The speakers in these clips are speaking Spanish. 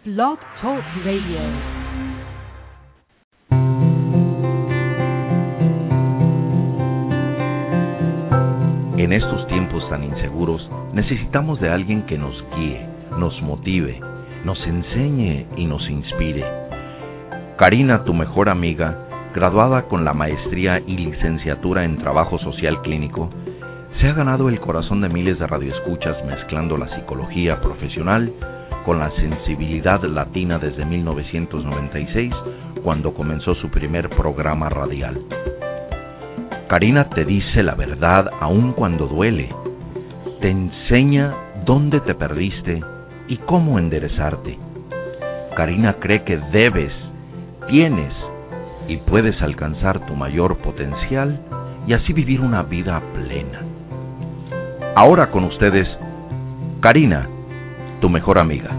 Blog Talk Radio. En estos tiempos tan inseguros, necesitamos de alguien que nos guíe, nos motive, nos enseñe y nos inspire. Karina, tu mejor amiga, graduada con la maestría y licenciatura en Trabajo Social Clínico, se ha ganado el corazón de miles de radioescuchas mezclando la psicología profesional con la sensibilidad latina desde 1996, cuando comenzó su primer programa radial. Karina te dice la verdad aun cuando duele, te enseña dónde te perdiste y cómo enderezarte. Karina cree que debes, tienes y puedes alcanzar tu mayor potencial y así vivir una vida plena. Ahora con ustedes, Karina, tu mejor amiga.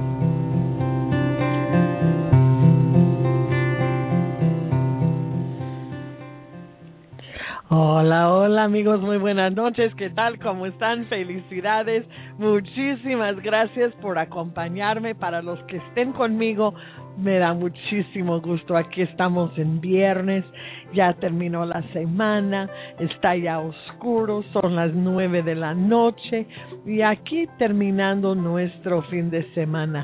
Hola, hola amigos, muy buenas noches, ¿qué tal? ¿Cómo están? Felicidades, muchísimas gracias por acompañarme. Para los que estén conmigo, me da muchísimo gusto. Aquí estamos en viernes, ya terminó la semana, está ya oscuro, son las 9 de la noche y aquí terminando nuestro fin de semana,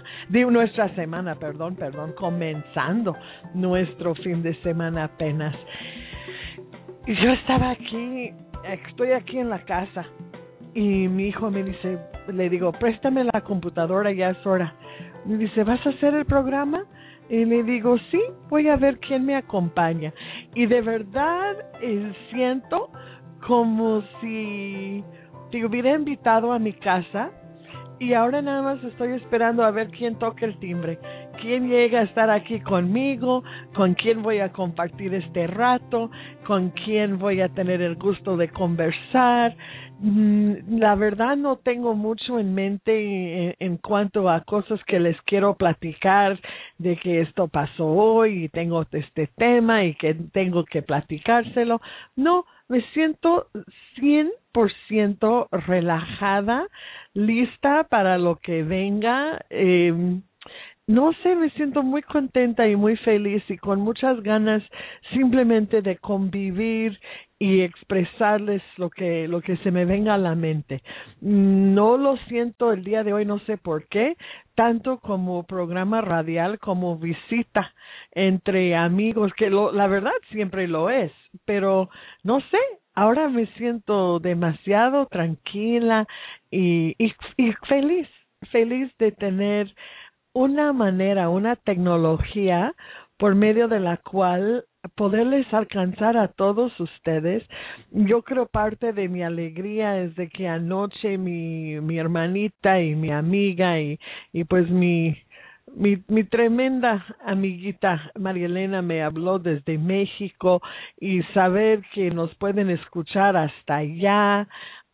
comenzando nuestro fin de semana apenas. Y yo estaba aquí, estoy aquí en la casa y mi hijo me dice, le digo, préstame la computadora, ya es hora. Me dice, ¿vas a hacer el programa? Y le digo, sí, voy a ver quién me acompaña. Y de verdad siento como si te hubiera invitado a mi casa y ahora nada más estoy esperando a ver quién toca el timbre. ¿Quién llega a estar aquí conmigo? ¿Con quién voy a compartir este rato? ¿Con quién voy a tener el gusto de conversar? La verdad no tengo mucho en mente en cuanto a cosas que les quiero platicar, de que esto pasó hoy y tengo este tema y que tengo que platicárselo. No, me siento 100% relajada, lista para lo que venga. No sé, me siento muy contenta y muy feliz y con muchas ganas simplemente de convivir y expresarles lo que se me venga a la mente. No lo siento el día de hoy, no sé por qué, tanto como programa radial como visita entre amigos, que la verdad siempre lo es, pero no sé, ahora me siento demasiado tranquila y feliz de tener una manera, una tecnología por medio de la cual poderles alcanzar a todos ustedes. Yo creo parte de mi alegría es de que anoche mi hermanita y mi amiga y pues mi tremenda amiguita María Elena me habló desde México y saber que nos pueden escuchar hasta allá.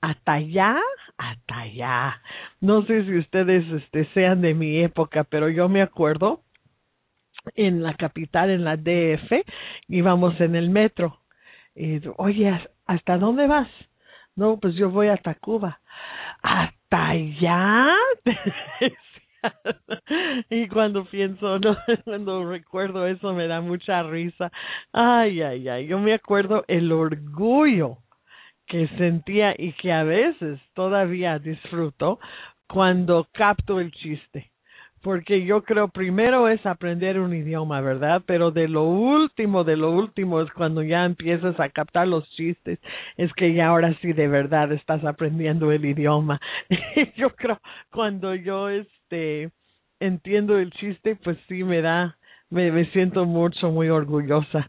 No sé si ustedes sean de mi época, pero yo me acuerdo en la capital, en la DF, íbamos en el metro. Y, oye, ¿hasta dónde vas? No, pues yo voy hasta Cuba. ¿Hasta allá? Y cuando pienso, no, cuando recuerdo eso me da mucha risa. Ay, yo me acuerdo el orgullo que sentía y que a veces todavía disfruto cuando capto el chiste. Porque yo creo primero es aprender un idioma, ¿verdad? Pero de lo último es cuando ya empiezas a captar los chistes, es que ya ahora sí de verdad estás aprendiendo el idioma. Yo creo cuando yo entiendo el chiste, pues sí me siento muy orgullosa.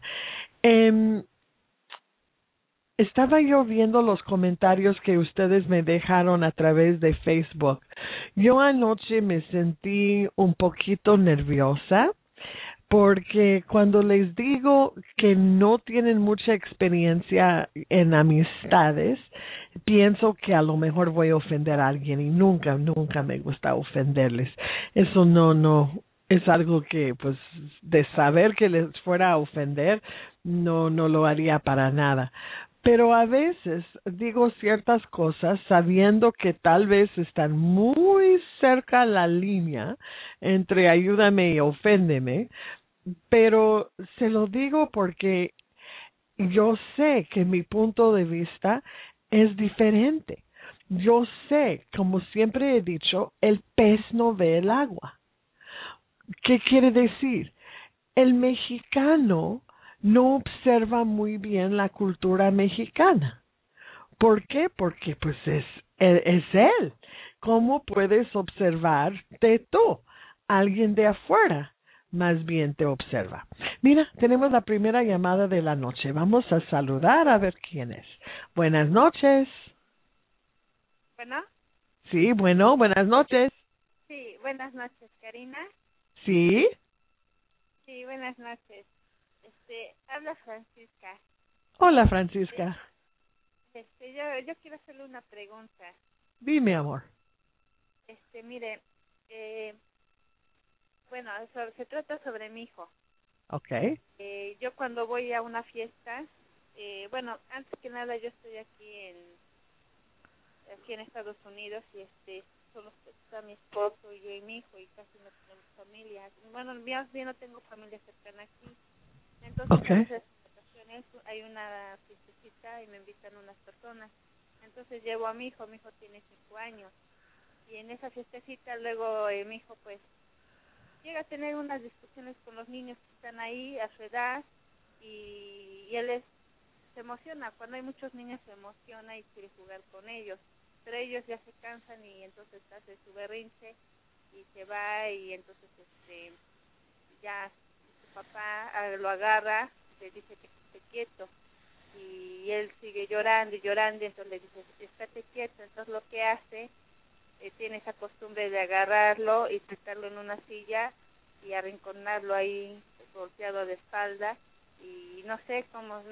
Estaba yo viendo los comentarios que ustedes me dejaron a través de Facebook. Yo anoche me sentí un poquito nerviosa porque cuando les digo que no tienen mucha experiencia en amistades, pienso que a lo mejor voy a ofender a alguien y nunca me gusta ofenderles. Eso no es algo que, pues, de saber que les fuera a ofender, no lo haría para nada. pero a veces digo ciertas cosas sabiendo que tal vez están muy cerca la línea entre ayúdame y oféndeme, pero se lo digo porque yo sé que mi punto de vista es diferente. Yo sé, como siempre he dicho, el pez no ve el agua. ¿Qué quiere decir? El mexicano no observa muy bien la cultura mexicana. ¿Por qué? Porque pues es él. ¿Cómo puedes observarte tú? Alguien de afuera más bien te observa. Mira, tenemos la primera llamada de la noche. Vamos a saludar a ver quién es. Buenas noches. Bueno, Sí, bueno, buenas noches. sí, buenas noches, Karina. Sí. Sí, buenas noches. Habla Francisca. Hola, Francisca. Yo quiero hacerle una pregunta. Dime, amor. Mire, bueno, se trata sobre mi hijo. Okay. Yo cuando voy a una fiesta, bueno, antes que nada yo estoy aquí en Estados Unidos y solo está mi esposo y yo y mi hijo y casi no tenemos familia. Bueno, más bien no tengo familia cercana aquí. Entonces Okay. a veces en ocasiones hay una fiestecita y me invitan unas personas. Entonces llevo a mi hijo tiene 5 años. Y en esa fiestecita luego mi hijo pues llega a tener unas discusiones con los niños que están ahí a su edad y él se emociona. Cuando hay muchos niños se emociona y quiere jugar con ellos. Pero ellos ya se cansan y entonces hace su berrinche y se va y entonces ya su papá lo agarra, le dice que esté quieto y él sigue llorando y llorando y entonces le dice estate quieto. Entonces lo que hace, tiene esa costumbre de agarrarlo y sentarlo en una silla y arrinconarlo ahí golpeado de espalda y no sé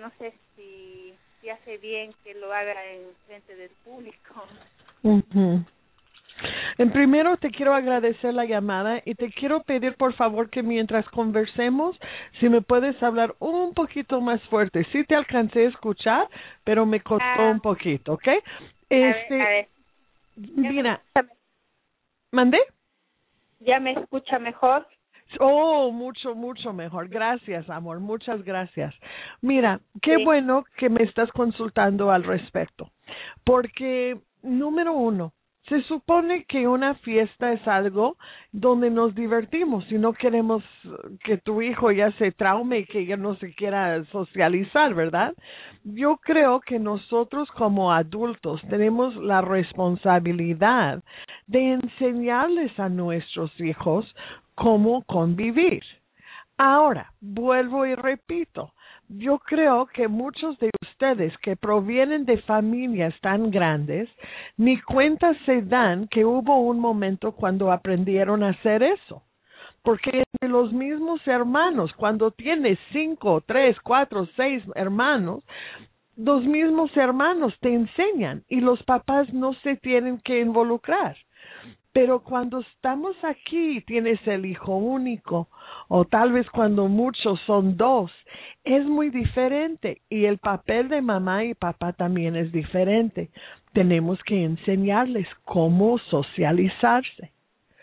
si hace bien que lo haga en frente del público. Uh-huh. En primero te quiero agradecer la llamada y te quiero pedir por favor que mientras conversemos, si me puedes hablar un poquito más fuerte. Sí te alcancé a escuchar, pero me costó un poquito, ¿ok? A ver. Mira, ¿mandé? ¿Ya me escucha mejor? Oh, mucho, mucho mejor. Gracias, amor. Muchas gracias. Mira, qué Sí. bueno que me estás consultando al respecto. Porque, número uno, se supone que una fiesta es algo donde nos divertimos y no queremos que tu hijo ya se traume y que ya no se quiera socializar, ¿verdad? Yo creo que nosotros como adultos tenemos la responsabilidad de enseñarles a nuestros hijos cómo convivir. Ahora, vuelvo y repito, yo creo que muchos de ustedes que provienen de familias tan grandes, ni cuenta se dan que hubo un momento cuando aprendieron a hacer eso. Porque entre los mismos hermanos, cuando tienes 5, 3, 4, 6 hermanos, los mismos hermanos te enseñan y los papás no se tienen que involucrar. Pero cuando estamos aquí, tienes el hijo único, o tal vez cuando muchos son 2, es muy diferente. Y el papel de mamá y papá también es diferente. Tenemos que enseñarles cómo socializarse.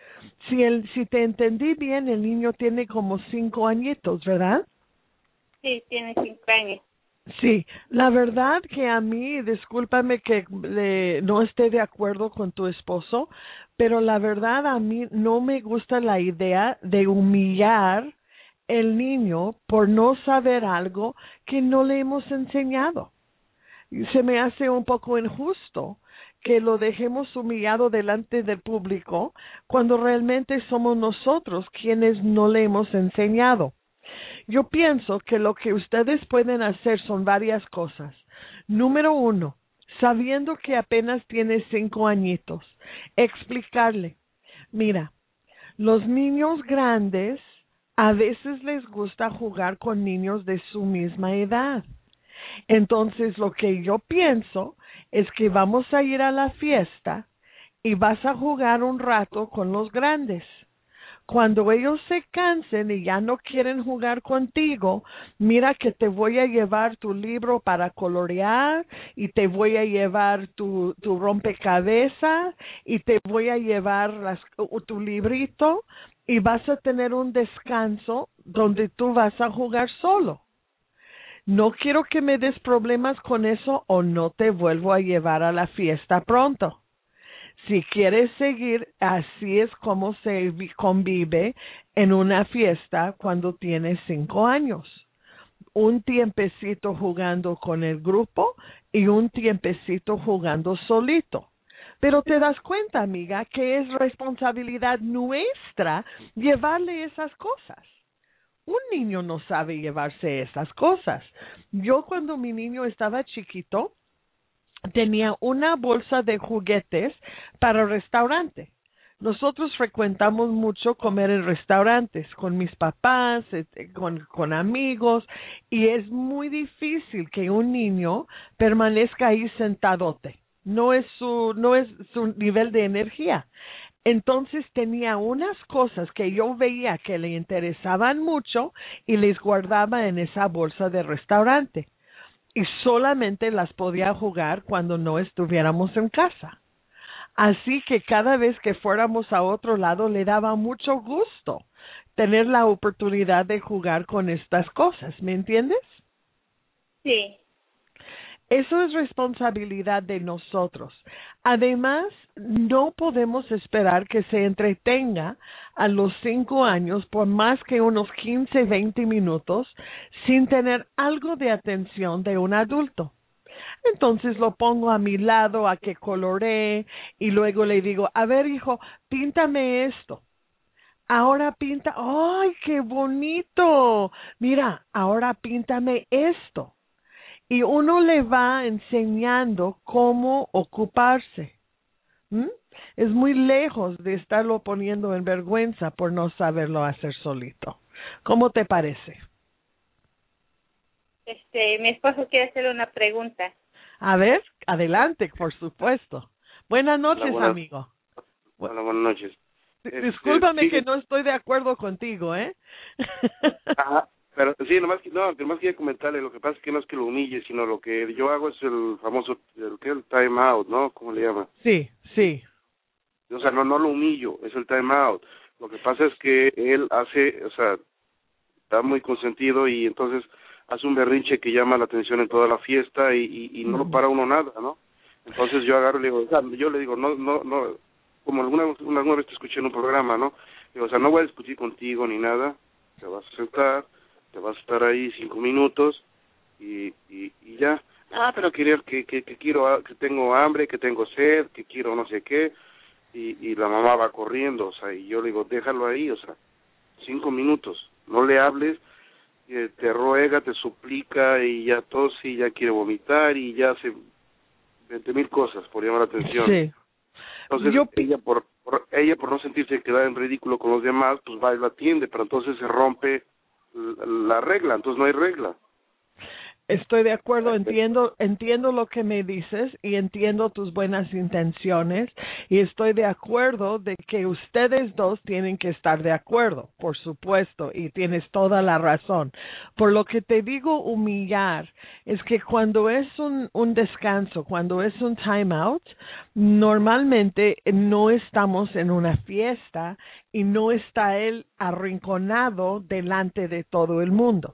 Si te entendí bien, el niño tiene como 5 añitos, ¿verdad? Sí, tiene 5 años. Sí, la verdad que a mí, discúlpame que no esté de acuerdo con tu esposo, pero la verdad a mí no me gusta la idea de humillar el niño por no saber algo que no le hemos enseñado. Se me hace un poco injusto que lo dejemos humillado delante del público cuando realmente somos nosotros quienes no le hemos enseñado. Yo pienso que lo que ustedes pueden hacer son varias cosas. Número 1, sabiendo que apenas tiene 5 añitos, explicarle, mira, los niños grandes a veces les gusta jugar con niños de su misma edad. Entonces lo que yo pienso es que vamos a ir a la fiesta y vas a jugar un rato con los grandes. Cuando ellos se cansen y ya no quieren jugar contigo, mira que te voy a llevar tu libro para colorear y te voy a llevar tu rompecabezas y te voy a llevar tu librito y vas a tener un descanso donde tú vas a jugar solo. No quiero que me des problemas con eso o no te vuelvo a llevar a la fiesta pronto. Si quieres seguir, así es como se convive en una fiesta cuando tienes 5 años. Un tiempecito jugando con el grupo y un tiempecito jugando solito. Pero te das cuenta, amiga, que es responsabilidad nuestra llevarle esas cosas. Un niño no sabe llevarse esas cosas. Yo cuando mi niño estaba chiquito, tenía una bolsa de juguetes para el restaurante. Nosotros frecuentamos mucho comer en restaurantes con mis papás, con amigos, y es muy difícil que un niño permanezca ahí sentadote. No es su nivel de energía. Entonces tenía unas cosas que yo veía que le interesaban mucho y les guardaba en esa bolsa de restaurante. Y solamente las podía jugar cuando no estuviéramos en casa. Así que cada vez que fuéramos a otro lado le daba mucho gusto tener la oportunidad de jugar con estas cosas. ¿Me entiendes? Sí. Eso es responsabilidad de nosotros. Además, no podemos esperar que se entretenga a los 5 años por más que unos 15, 20 minutos sin tener algo de atención de un adulto. Entonces lo pongo a mi lado a que coloree y luego le digo, a ver hijo, píntame esto. Ahora pinta, ¡ay, qué bonito! Mira, ahora píntame esto. Y uno le va enseñando cómo ocuparse. Es muy lejos de estarlo poniendo en vergüenza por no saberlo hacer solito. ¿Cómo te parece? Mi esposo quiere hacerle una pregunta. A ver, adelante, por supuesto. Buenas noches, amigo. Hola, buenas noches. Discúlpame sí, que no estoy de acuerdo contigo, ¿eh? Ajá, pero sí, nomás quería comentarle, lo que pasa es que no es que lo humille, sino lo que yo hago es el famoso, el time out, ¿no? ¿Cómo le llama? Sí, sí. O sea, no lo humillo, es el time out. Lo que pasa es que él está muy consentido y entonces hace un berrinche que llama la atención en toda la fiesta y no lo para uno nada, ¿no? Entonces yo agarro y le digo, yo le digo, no, como alguna vez te escuché en un programa, ¿no? Digo, o sea, no voy a discutir contigo ni nada, te vas a sentar, te vas a estar ahí 5 minutos y ya. Pero que quiero, que tengo hambre, que tengo sed, que quiero no sé qué, y la mamá va corriendo, o sea, y yo le digo, déjalo ahí, o sea, 5 minutos, no le hables, te ruega, te suplica, y ya tose, y ya quiere vomitar, y ya hace 20,000 cosas por llamar la atención. Sí. Entonces, ella por no sentirse quedada en ridículo con los demás, pues va y la atiende, pero entonces se rompe la regla, entonces no hay regla. Estoy de acuerdo, entiendo lo que me dices y entiendo tus buenas intenciones y estoy de acuerdo de que ustedes dos tienen que estar de acuerdo, por supuesto, y tienes toda la razón. Por lo que te digo humillar es que cuando es un descanso, cuando es un time out, normalmente no estamos en una fiesta y no está él arrinconado delante de todo el mundo.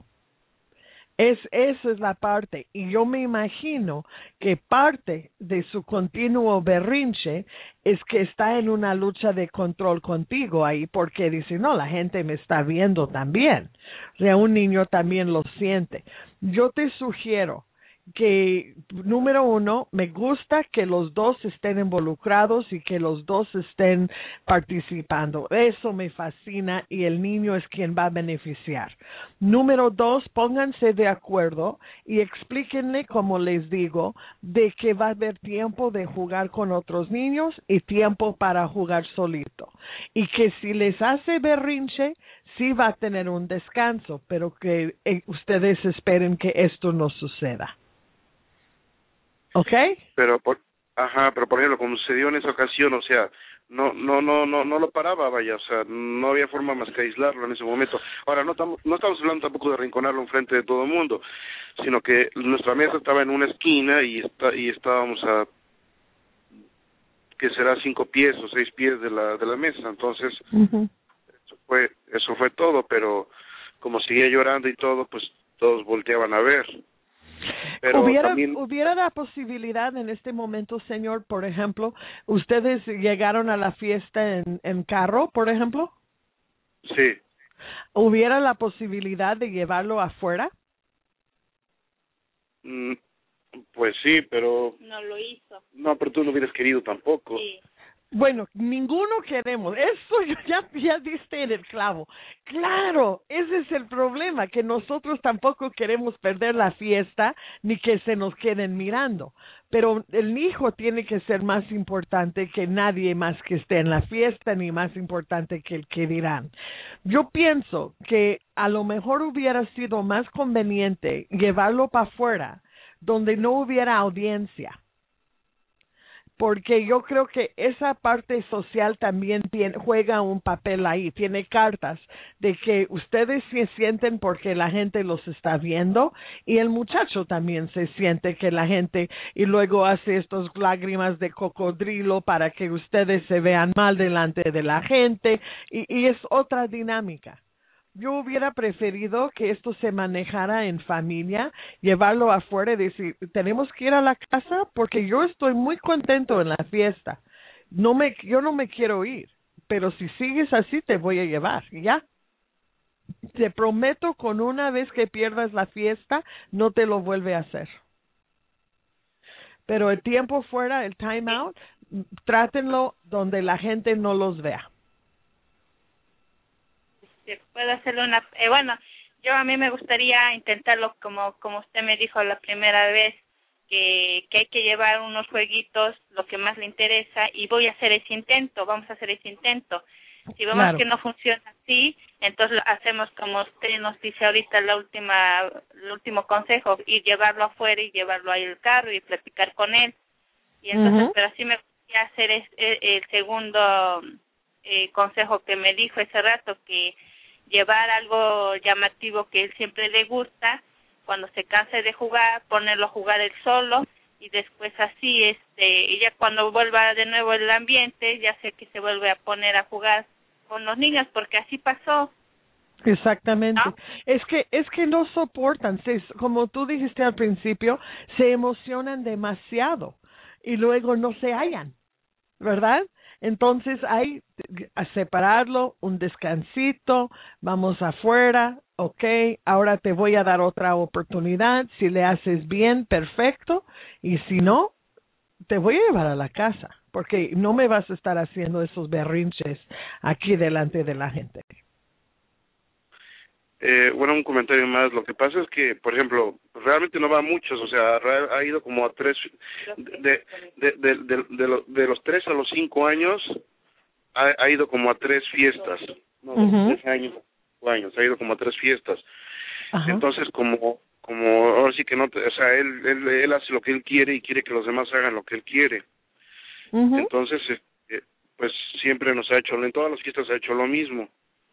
Esa es la parte, y yo me imagino que parte de su continuo berrinche es que está en una lucha de control contigo ahí, porque dice, no, la gente me está viendo también. O sea, un niño también lo siente. Yo te sugiero que, número 1, me gusta que los dos estén involucrados y que los dos estén participando. Eso me fascina y el niño es quien va a beneficiar. Número 2, pónganse de acuerdo y explíquenle, como les digo, de que va a haber tiempo de jugar con otros niños y tiempo para jugar solito. Y que si les hace berrinche, sí va a tener un descanso, pero que ustedes esperen que esto no suceda. ¿Ok? Pero por ejemplo, como sucedió en esa ocasión, o sea, no lo paraba, vaya, o sea, no había forma más que aislarlo en ese momento. Ahora, no estamos hablando tampoco de arrinconarlo enfrente de todo el mundo, sino que nuestra mesa estaba en una esquina y estábamos a, que será 5 pies o 6 pies de la mesa, entonces eso fue todo, pero como seguía llorando y todo, pues todos volteaban a ver. Pero ¿Hubiera la posibilidad en este momento, señor, por ejemplo, ustedes llegaron a la fiesta en carro, por ejemplo? Sí. ¿Hubiera la posibilidad de llevarlo afuera? Pues sí, pero... No lo hizo. No, pero tú no hubieras querido tampoco. Sí. Bueno, ninguno queremos. Eso ya diste en el clavo. Claro, ese es el problema, que nosotros tampoco queremos perder la fiesta ni que se nos queden mirando. Pero el hijo tiene que ser más importante que nadie más que esté en la fiesta, ni más importante que el que dirán. Yo pienso que a lo mejor hubiera sido más conveniente llevarlo para afuera, donde no hubiera audiencia. Porque yo creo que esa parte social también juega un papel ahí, tiene cartas de que ustedes se sienten porque la gente los está viendo y el muchacho también se siente que la gente y luego hace estas lágrimas de cocodrilo para que ustedes se vean mal delante de la gente y es otra dinámica. Yo hubiera preferido que esto se manejara en familia, llevarlo afuera y decir, tenemos que ir a la casa porque yo estoy muy contento en la fiesta. Yo no me quiero ir, pero si sigues así te voy a llevar, ¿ya? Te prometo con una vez que pierdas la fiesta, no te lo vuelve a hacer. Pero el tiempo fuera, el time out, trátenlo donde la gente no los vea. Puedo hacerle una... bueno, a mí me gustaría intentarlo como usted me dijo la primera vez, que hay que llevar unos jueguitos, lo que más le interesa, y vamos a hacer ese intento. Si vemos que no funciona así, entonces hacemos como usted nos dice ahorita el último consejo, y llevarlo afuera y llevarlo ahí al carro y platicar con él. Y entonces, pero así me gustaría hacer el segundo consejo que me dijo ese rato, que llevar algo llamativo que él siempre le gusta, cuando se canse de jugar, ponerlo a jugar él solo, y después así, y ya cuando vuelva de nuevo el ambiente, ya sé que se vuelve a poner a jugar con los niños, porque así pasó. Exactamente. ¿No? Es que no soportan, como tú dijiste al principio, se emocionan demasiado y luego no se hallan, ¿verdad? Entonces hay a separarlo, un descansito, vamos afuera, ahora te voy a dar otra oportunidad, si le haces bien, perfecto, y si no, te voy a llevar a la casa, porque no me vas a estar haciendo esos berrinches aquí delante de la gente. Bueno, un comentario más. Lo que pasa es que, por ejemplo, realmente no va a muchos, o sea, ha ido como a 3, de los 3 a los 5 años, ha ido como a 3 fiestas, no, de los 3 años, 5 años, ha ido como a 3 fiestas. Ajá. Entonces, como ahora sí que no, o sea, él hace lo que él quiere y quiere que los demás hagan lo que él quiere. Entonces, pues siempre nos ha hecho, en todas las fiestas ha hecho lo mismo.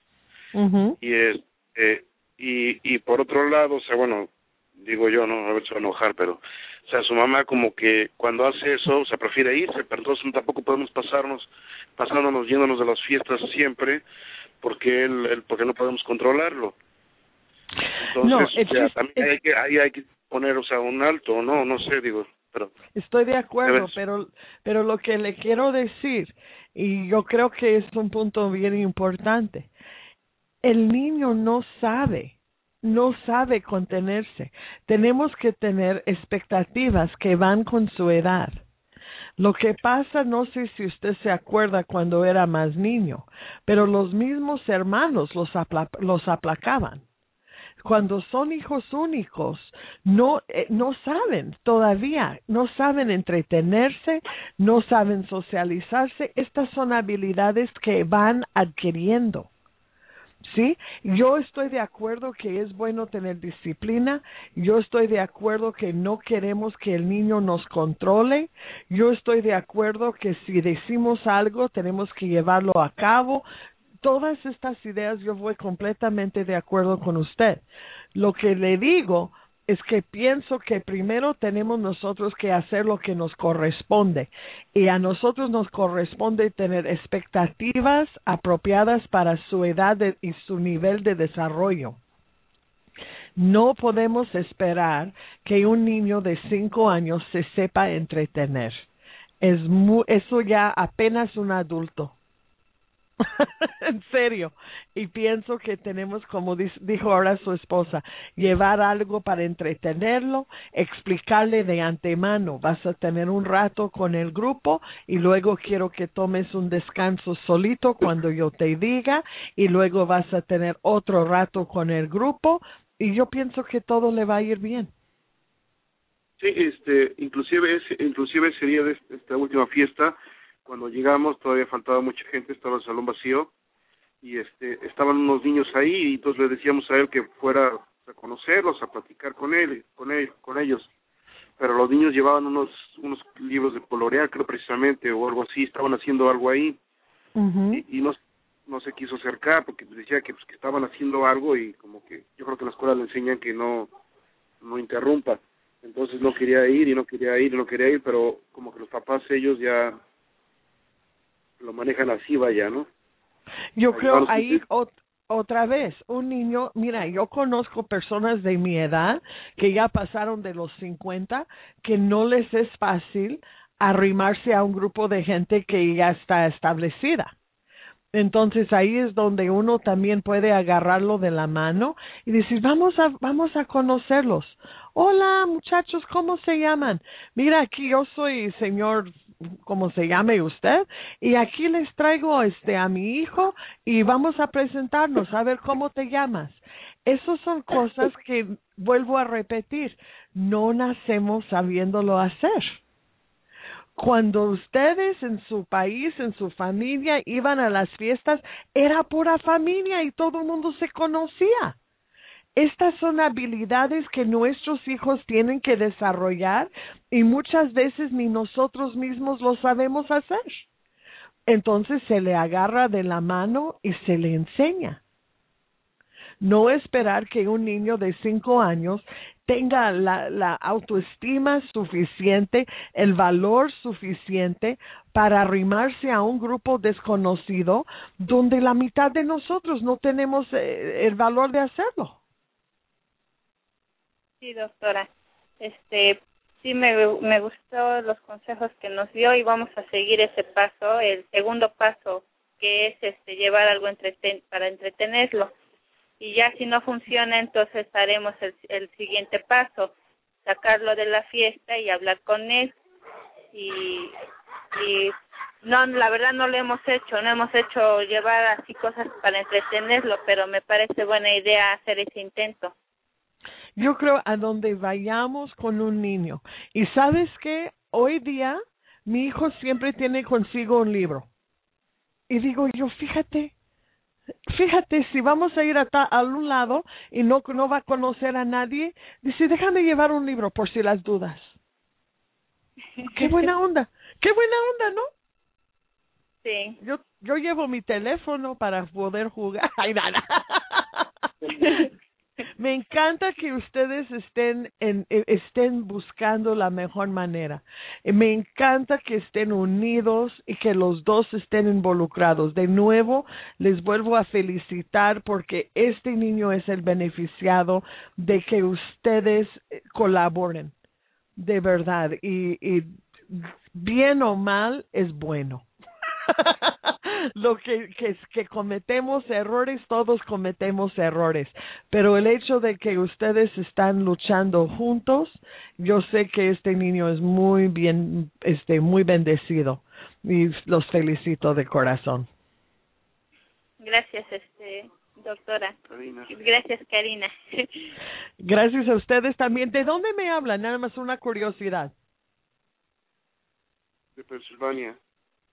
Y por otro lado, o sea, bueno, digo yo, no, a ver, se va a enojar, pero, o sea, su mamá como que cuando hace eso, o sea, prefiere irse, pero entonces tampoco podemos pasándonos, yéndonos de las fiestas siempre, porque porque no podemos controlarlo. Entonces, o sea, también hay que poner, o sea, un alto, no sé, digo, pero... Estoy de acuerdo, pero lo que le quiero decir, y yo creo que es un punto bien importante, el niño no sabe contenerse. Tenemos que tener expectativas que van con su edad. Lo que pasa, no sé si usted se acuerda cuando era más niño, pero los mismos hermanos los aplacaban. Cuando son hijos únicos, no saben todavía, no saben entretenerse, no saben socializarse. Estas son habilidades que van adquiriendo. ¿sí? Yo estoy de acuerdo que es bueno tener disciplina, yo estoy de acuerdo que no queremos que el niño nos controle, yo estoy de acuerdo que si decimos algo tenemos que llevarlo a cabo. Todas estas ideas yo voy completamente de acuerdo con usted. Lo que le digo es que pienso que primero tenemos nosotros que hacer lo que nos corresponde y a nosotros nos corresponde tener expectativas apropiadas para su edad y su nivel de desarrollo. No podemos esperar que un niño de 5 años se sepa entretener. Eso ya apenas un adulto. En serio, y pienso que tenemos, como dijo ahora su esposa, llevar algo para entretenerlo, explicarle de antemano, vas a tener un rato con el grupo y luego quiero que tomes un descanso solito cuando yo te diga y luego vas a tener otro rato con el grupo y yo pienso que todo le va a ir bien. Sí, inclusive ese día de esta última fiesta, cuando llegamos todavía faltaba mucha gente, estaba el salón vacío y estaban unos niños ahí y entonces le decíamos a él que fuera a conocerlos, a platicar con ellos, pero los niños llevaban unos libros de colorear, creo precisamente, o algo así, estaban haciendo algo ahí. Uh-huh. y no se quiso acercar porque decía que estaban haciendo algo y como que yo creo que en la escuela le enseñan que no interrumpa. Entonces no quería ir, pero como que los papás ellos ya lo manejan así, vaya, ¿no? Yo creo ahí otra vez, un niño, mira, yo conozco personas de mi edad que ya pasaron de los 50, que no les es fácil arrimarse a un grupo de gente que ya está establecida. Entonces ahí es donde uno también puede agarrarlo de la mano y decir, vamos a conocerlos. Hola muchachos, ¿cómo se llaman? Mira, aquí yo soy señor, como se llame usted, y aquí les traigo a mi hijo y vamos a presentarnos, a ver cómo te llamas. Esas son cosas que, vuelvo a repetir, no nacemos sabiéndolo hacer. Cuando ustedes en su país, en su familia, iban a las fiestas, era pura familia y todo el mundo se conocía. Estas son habilidades que nuestros hijos tienen que desarrollar y muchas veces ni nosotros mismos lo sabemos hacer. Entonces se le agarra de la mano y se le enseña. No esperar que un niño de 5 años tenga la autoestima suficiente, el valor suficiente para arrimarse a un grupo desconocido donde la mitad de nosotros no tenemos el valor de hacerlo. Sí, doctora. Sí me gustó los consejos que nos dio y vamos a seguir ese paso, el segundo paso, que es llevar algo para entretenerlo. Y ya si no funciona, entonces haremos el siguiente paso, sacarlo de la fiesta y hablar con él. Y no, la verdad no lo hemos hecho llevar así cosas para entretenerlo, pero me parece buena idea hacer ese intento. Yo creo a donde vayamos con un niño. Y ¿sabes qué? Hoy día mi hijo siempre tiene consigo un libro. Y digo yo, fíjate, si vamos a ir a un lado y no va a conocer a nadie, dice, déjame llevar un libro por si las dudas. Qué buena onda, ¿no? Sí. Yo llevo mi teléfono para poder jugar. Ay, nada. Me encanta que ustedes estén buscando la mejor manera. Me encanta que estén unidos y que los dos estén involucrados. De nuevo, les vuelvo a felicitar porque este niño es el beneficiado de que ustedes colaboren. De verdad. Y bien o mal es bueno. Lo que cometemos errores, todos cometemos errores, pero el hecho de que ustedes están luchando juntos, yo sé que este niño es muy bien, muy bendecido y los felicito de corazón. Gracias, doctora. Karina. Gracias, Karina. Gracias a ustedes también. ¿De dónde me hablan? Nada más una curiosidad. De Pensilvania.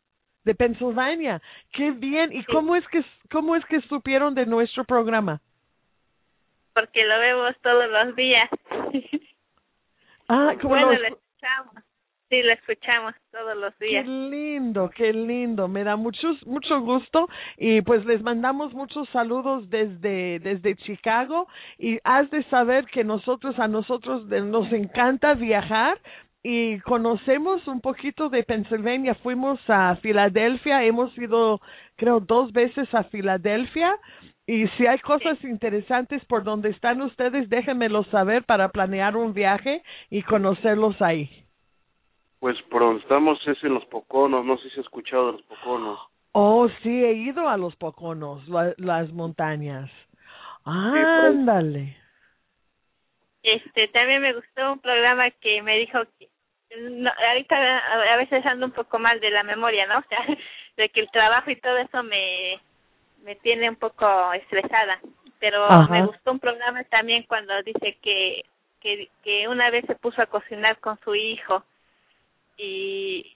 de Pensilvania. Qué bien. ¿Y cómo es que supieron de nuestro programa? Porque lo vemos todos los días. Ah, ¿cómo bueno, lo escuchamos. Sí, lo escuchamos todos los días. Qué lindo. Me da mucho gusto y pues les mandamos muchos saludos desde Chicago y has de saber que a nosotros nos encanta viajar y conocemos un poquito de Pensilvania. Fuimos a Filadelfia, hemos ido creo 2 veces a Filadelfia y si hay cosas interesantes por donde están ustedes, déjenmelo saber para planear un viaje y conocerlos ahí. Pues por donde estamos es en Los Poconos, no sé si has escuchado de Los Poconos. Oh, sí, he ido a Los Poconos, las montañas. Ándale. También me gustó un programa que me dijo que no, ahorita a veces ando un poco mal de la memoria, ¿no? O sea, de que el trabajo y todo eso me tiene un poco estresada, pero me gustó un programa también cuando dice que una vez se puso a cocinar con su hijo y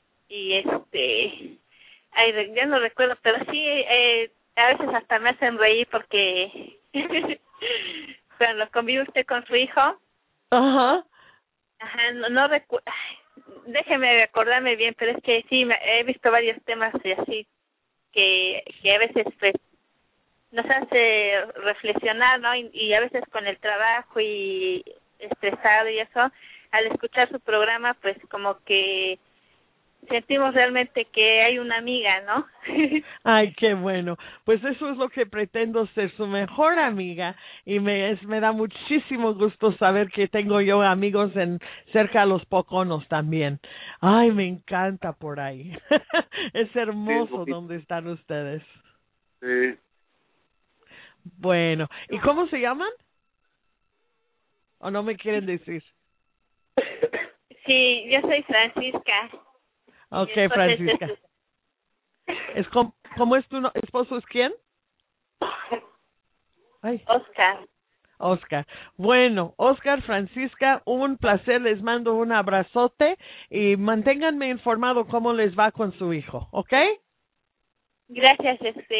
ay, ya no recuerdo, pero sí a veces hasta me hacen reír porque cuando convive usted con su hijo, no recuerdo, déjeme acordarme bien, pero es que sí he visto varios temas y así que a veces pues nos hace reflexionar, ¿no? Y a veces con el trabajo y estresado y eso, al escuchar su programa, pues como que sentimos realmente que hay una amiga, ¿no? Ay, qué bueno. Pues eso es lo que pretendo ser, su mejor amiga, y me da muchísimo gusto saber que tengo yo amigos cerca de Los Poconos también. Ay, me encanta por ahí. Es hermoso donde están ustedes. Sí. Bueno, ¿y cómo se llaman? ¿O no me quieren decir? Sí, yo soy Francisca. Okay, Francisca. ¿Cómo es tu esposo? ¿Es quién? Ay. Oscar. Bueno, Oscar, Francisca, un placer. Les mando un abrazote y manténganme informado cómo les va con su hijo, ¿ok? Gracias,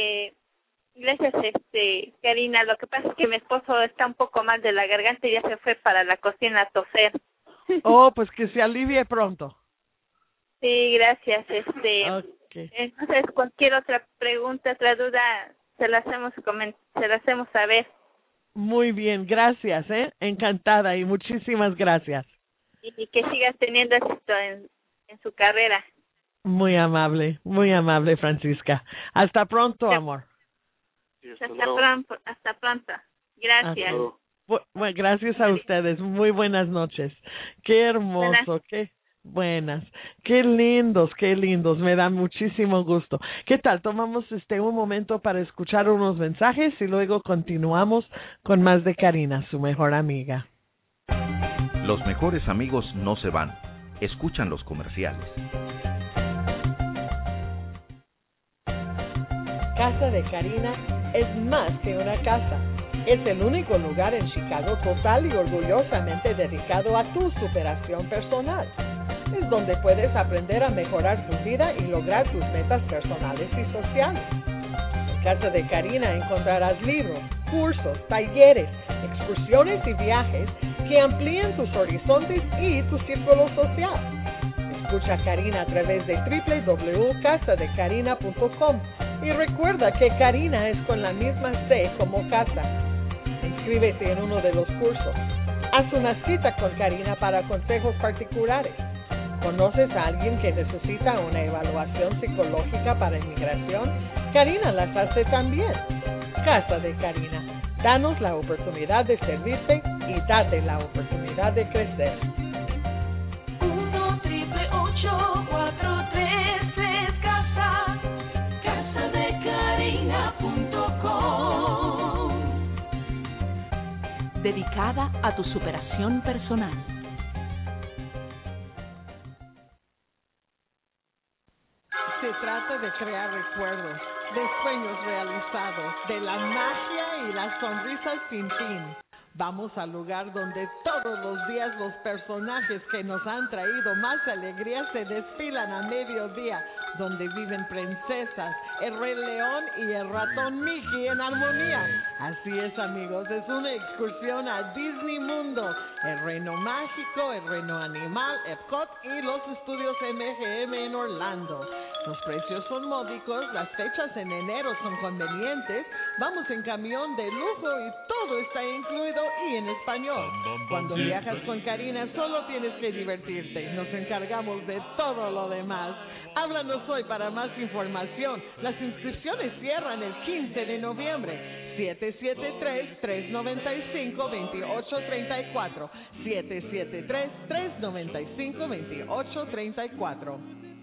Karina. Lo que pasa es que mi esposo está un poco mal de la garganta y ya se fue para la cocina a toser. Oh, pues que se alivie pronto. Sí, gracias. Okay. Entonces, cualquier otra pregunta, otra duda, se la hacemos saber. Muy bien, gracias, encantada y muchísimas gracias. Y que sigas teniendo éxito en su carrera. Muy amable, Francisca. Hasta pronto, amor. Sí, hasta pronto. Gracias. Bueno, gracias a ustedes. Muy buenas noches. Qué hermoso, qué buenas. Qué lindos. Me da muchísimo gusto. ¿Qué tal? Tomamos un momento para escuchar unos mensajes y luego continuamos con más de Karina, su mejor amiga. Los mejores amigos no se van. Escuchan los comerciales. Casa de Karina es más que una casa. Es el único lugar en Chicago total y orgullosamente dedicado a tu superación personal. Es donde puedes aprender a mejorar tu vida y lograr tus metas personales y sociales. En Casa de Karina encontrarás libros, cursos, talleres, excursiones y viajes que amplíen tus horizontes y tu círculo social. Escucha a Karina a través de www.casadekarina.com y recuerda que Karina es con la misma C como casa. Inscríbete en uno de los cursos. Haz una cita con Karina para consejos particulares. ¿Conoces a alguien que necesita una evaluación psicológica para inmigración? Karina las hace también. Casa de Karina. Danos la oportunidad de servirte y date la oportunidad de crecer. 1-888-413 casa. Casadekarina.com. Dedicada a tu superación personal. Se trata de crear recuerdos, de sueños realizados, de la magia y las sonrisas sin fin. Vamos al lugar donde todos los días los personajes que nos han traído más alegría se desfilan a mediodía, donde viven princesas, el Rey León y el ratón Mickey en armonía. Así es, amigos, es una excursión a Disney Mundo, el Reino Mágico, el Reino Animal, Epcot y los estudios MGM en Orlando. Los precios son módicos, las fechas en enero son convenientes, vamos en camión de lujo y todo está incluido y en español. Cuando viajas con Karina solo tienes que divertirte, nos encargamos de todo lo demás. Háblanos hoy para más información. Las inscripciones cierran el 15 de noviembre. 773-395-2834. 773-395-2834.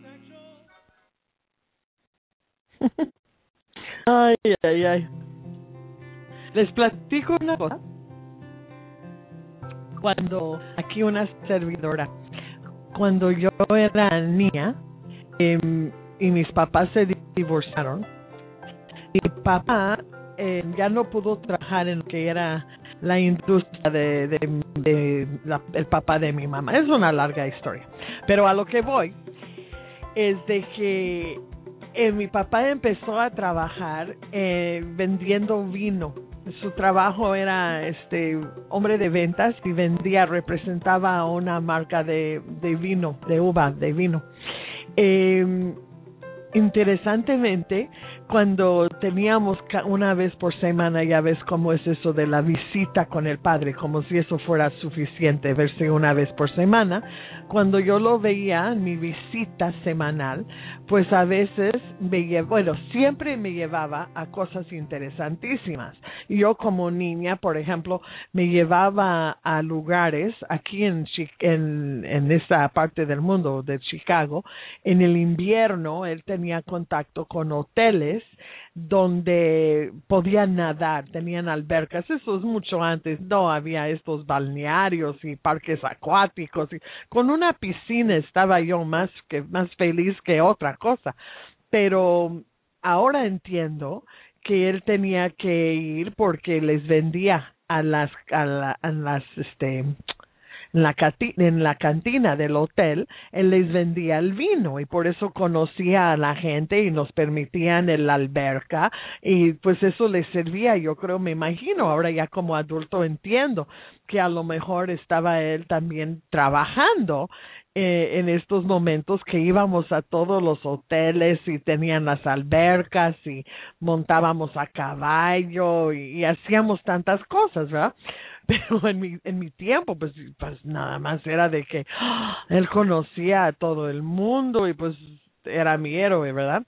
Ay, ay, ay. Les platico una cosa. Cuando aquí una servidora, cuando yo era niña y mis papás se divorciaron, mi papá ya no pudo trabajar en lo que era la industria el papá de mi mamá. Es una larga historia, pero a lo que voy es de que mi papá empezó a trabajar vendiendo vino. Su trabajo era hombre de ventas y representaba una marca de vino, de uva, de vino. Interesantemente, cuando teníamos una vez por semana, ya ves cómo es eso de la visita con el padre, como si eso fuera suficiente, verse una vez por semana. Cuando yo lo veía en mi visita semanal, pues a veces siempre me llevaba a cosas interesantísimas. Yo como niña, por ejemplo, me llevaba a lugares aquí en esta parte del mundo de Chicago. En el invierno él tenía contacto con hoteles donde podían nadar, tenían albercas. Eso es mucho antes, no había estos balnearios y parques acuáticos, y con una piscina estaba yo más feliz que otra cosa. Pero ahora entiendo que él tenía que ir porque les vendía en la cantina del hotel, él les vendía el vino y por eso conocía a la gente y nos permitían en la alberca y pues eso les servía, yo creo, me imagino, ahora ya como adulto entiendo que a lo mejor estaba él también trabajando en estos momentos que íbamos a todos los hoteles y tenían las albercas y montábamos a caballo y hacíamos tantas cosas, ¿verdad? Pero en mi tiempo, pues nada más era de que él conocía a todo el mundo y pues era mi héroe, ¿verdad?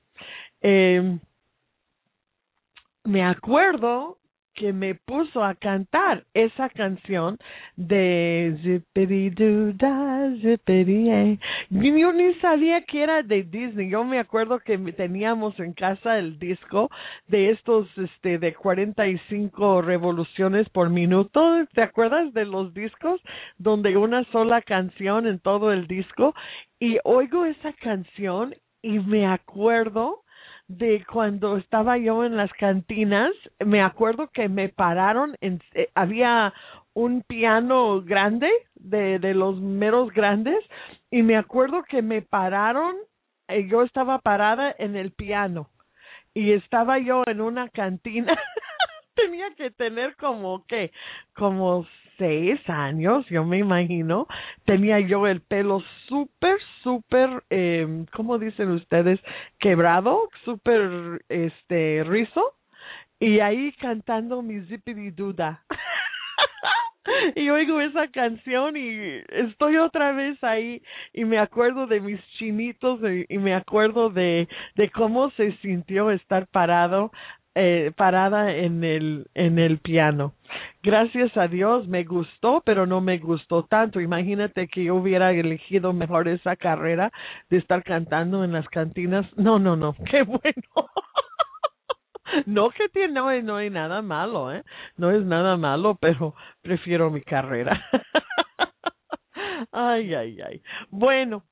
Me acuerdo que me puso a cantar esa canción de Zippity-doo-dah, zippity-yay. Yo ni sabía que era de Disney. Yo me acuerdo que teníamos en casa el disco de estos de 45 revoluciones por minuto. ¿Te acuerdas de los discos donde una sola canción en todo el disco? Y oigo esa canción y me acuerdo de cuando estaba yo en las cantinas. Me acuerdo que me pararon, había un piano grande, de los meros grandes, y me acuerdo que me pararon, yo estaba parada en el piano, y estaba yo en una cantina, tenía que tener como 6 años, yo me imagino. Tenía yo el pelo súper, ¿cómo dicen ustedes? Quebrado, súper, rizo. Y ahí cantando mi Zippity-doo-dah. Y oigo esa canción y estoy otra vez ahí y me acuerdo de mis chinitos y me acuerdo de cómo se sintió estar parada en el piano. Gracias a Dios me gustó, pero no me gustó tanto. Imagínate que yo hubiera elegido mejor esa carrera de estar cantando en las cantinas. No, qué bueno. No no hay nada malo, no es nada malo, pero prefiero mi carrera. Ay. Bueno,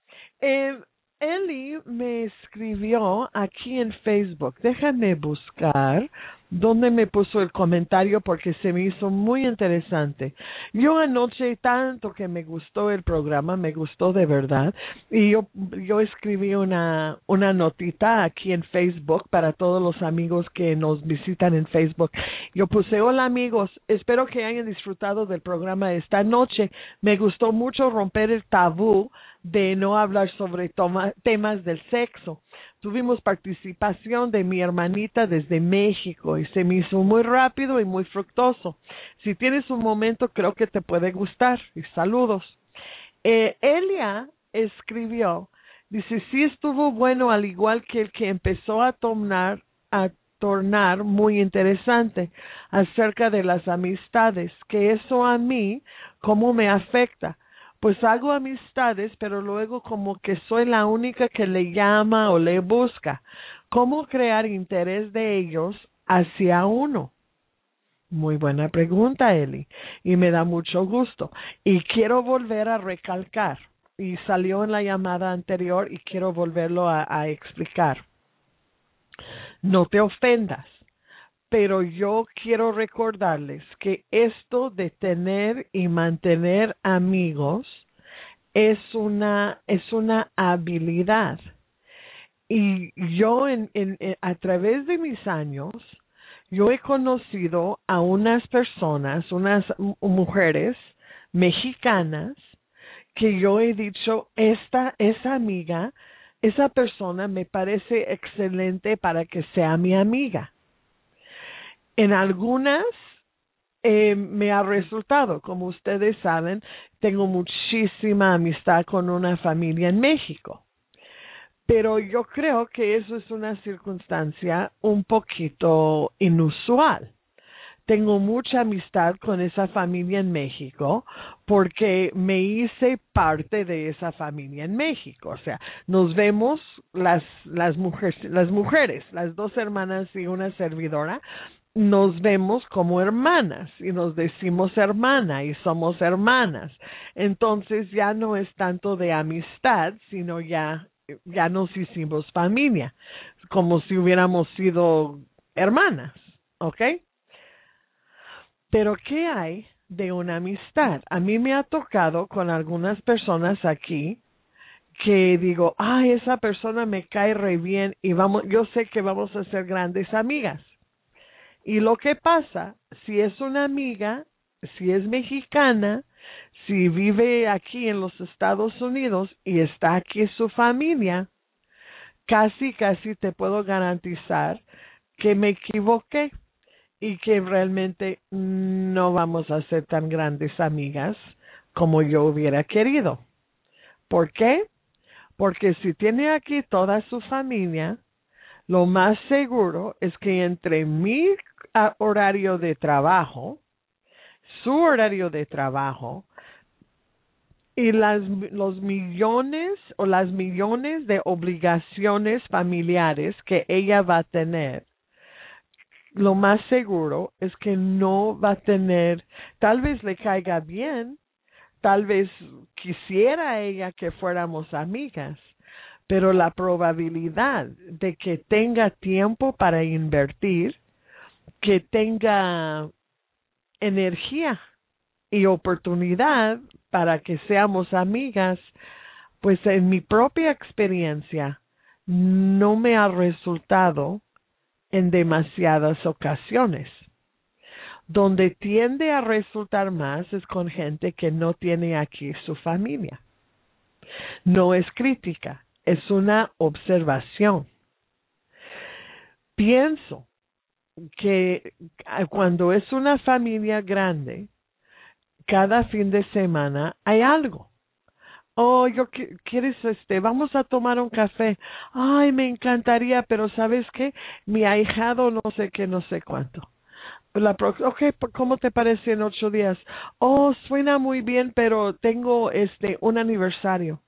Eli me escribió aquí en Facebook. Déjame buscar ¿Dónde me puso el comentario? Porque se me hizo muy interesante. Yo anoche, tanto que me gustó el programa, me gustó de verdad, y yo escribí una notita aquí en Facebook para todos los amigos que nos visitan en Facebook. Yo puse: hola amigos, espero que hayan disfrutado del programa esta noche. Me gustó mucho romper el tabú de no hablar sobre temas del sexo. Tuvimos participación de mi hermanita desde México y se me hizo muy rápido y muy fructuoso. Si tienes un momento, creo que te puede gustar. Y saludos. Elia escribió, dice: sí estuvo bueno, al igual que el que empezó a tornar muy interesante acerca de las amistades, que eso a mí, ¿cómo me afecta? Pues hago amistades, pero luego como que soy la única que le llama o le busca. ¿Cómo crear interés de ellos hacia uno? Muy buena pregunta, Eli, y me da mucho gusto. Y quiero volver a recalcar, y salió en la llamada anterior y quiero volverlo a explicar. No te ofendas, pero yo quiero recordarles que esto de tener y mantener amigos es una habilidad. Y yo a través de mis años, yo he conocido a unas personas, unas mujeres mexicanas, que yo he dicho, esa amiga, esa persona me parece excelente para que sea mi amiga. En algunas me ha resultado, como ustedes saben, tengo muchísima amistad con una familia en México. Pero yo creo que eso es una circunstancia un poquito inusual. Tengo mucha amistad con esa familia en México porque me hice parte de esa familia en México. O sea, nos vemos las mujeres, las dos hermanas y una servidora, nos vemos como hermanas y nos decimos hermana y somos hermanas. Entonces ya no es tanto de amistad, sino ya nos hicimos familia, como si hubiéramos sido hermanas, ¿ok? Pero ¿qué hay de una amistad? A mí me ha tocado con algunas personas aquí que digo, esa persona me cae re bien y yo sé que vamos a ser grandes amigas. Y lo que pasa, si es una amiga, si es mexicana, si vive aquí en los Estados Unidos y está aquí su familia, casi te puedo garantizar que me equivoqué y que realmente no vamos a ser tan grandes amigas como yo hubiera querido. ¿Por qué? Porque si tiene aquí toda su familia, lo más seguro es que entre mi horario de trabajo, su horario de trabajo y los millones o las millones de obligaciones familiares que ella va a tener, lo más seguro es que no va a tener, tal vez le caiga bien, tal vez quisiera ella que fuéramos amigas, pero la probabilidad de que tenga tiempo para invertir, que tenga energía y oportunidad para que seamos amigas, pues en mi propia experiencia no me ha resultado en demasiadas ocasiones. Donde tiende a resultar más es con gente que no tiene aquí su familia. No es crítica, es una observación. Pienso que cuando es una familia grande, cada fin de semana hay algo. ¿Quieres vamos a tomar un café? Ay, me encantaría, pero ¿sabes qué? Mi ahijado no sé qué, no sé cuánto. ¿Cómo te parece en 8 días? Suena muy bien, pero tengo un aniversario.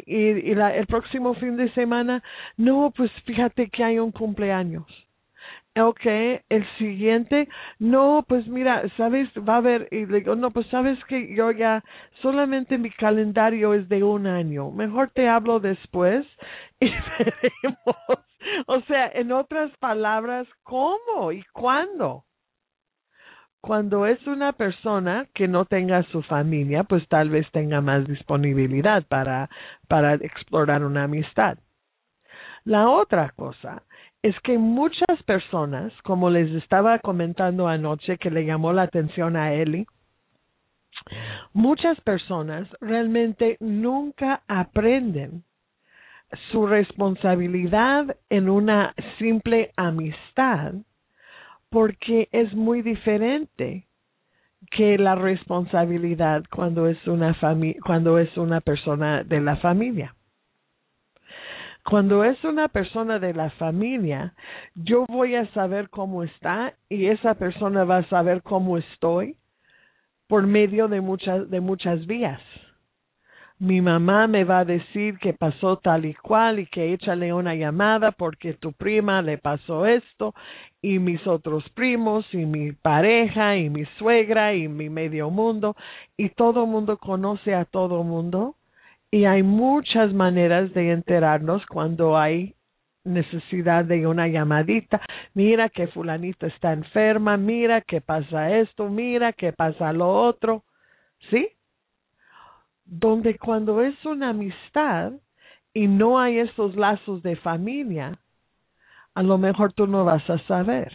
El próximo fin de semana, no, pues fíjate que hay un cumpleaños. Okay, el siguiente, no, pues mira, sabes, va a haber, y le digo, no, pues sabes que yo ya, solamente mi calendario es de 1 año, mejor te hablo después y veremos. O sea, en otras palabras, ¿cómo y cuándo? Cuando es una persona que no tenga su familia, pues tal vez tenga más disponibilidad para explorar una amistad. La otra cosa es que muchas personas, como les estaba comentando anoche que le llamó la atención a Eli, muchas personas realmente nunca aprenden su responsabilidad en una simple amistad porque es muy diferente que la responsabilidad cuando es una persona de la familia. Cuando es una persona de la familia, yo voy a saber cómo está y esa persona va a saber cómo estoy por medio de muchas vías. Mi mamá me va a decir que pasó tal y cual y que échale una llamada porque tu prima le pasó esto y mis otros primos y mi pareja y mi suegra y mi medio mundo y todo mundo conoce a todo mundo y hay muchas maneras de enterarnos cuando hay necesidad de una llamadita. Mira que fulanita está enferma, mira que pasa esto, mira que pasa lo otro, ¿sí? Donde cuando es una amistad y no hay esos lazos de familia, a lo mejor tú no vas a saber.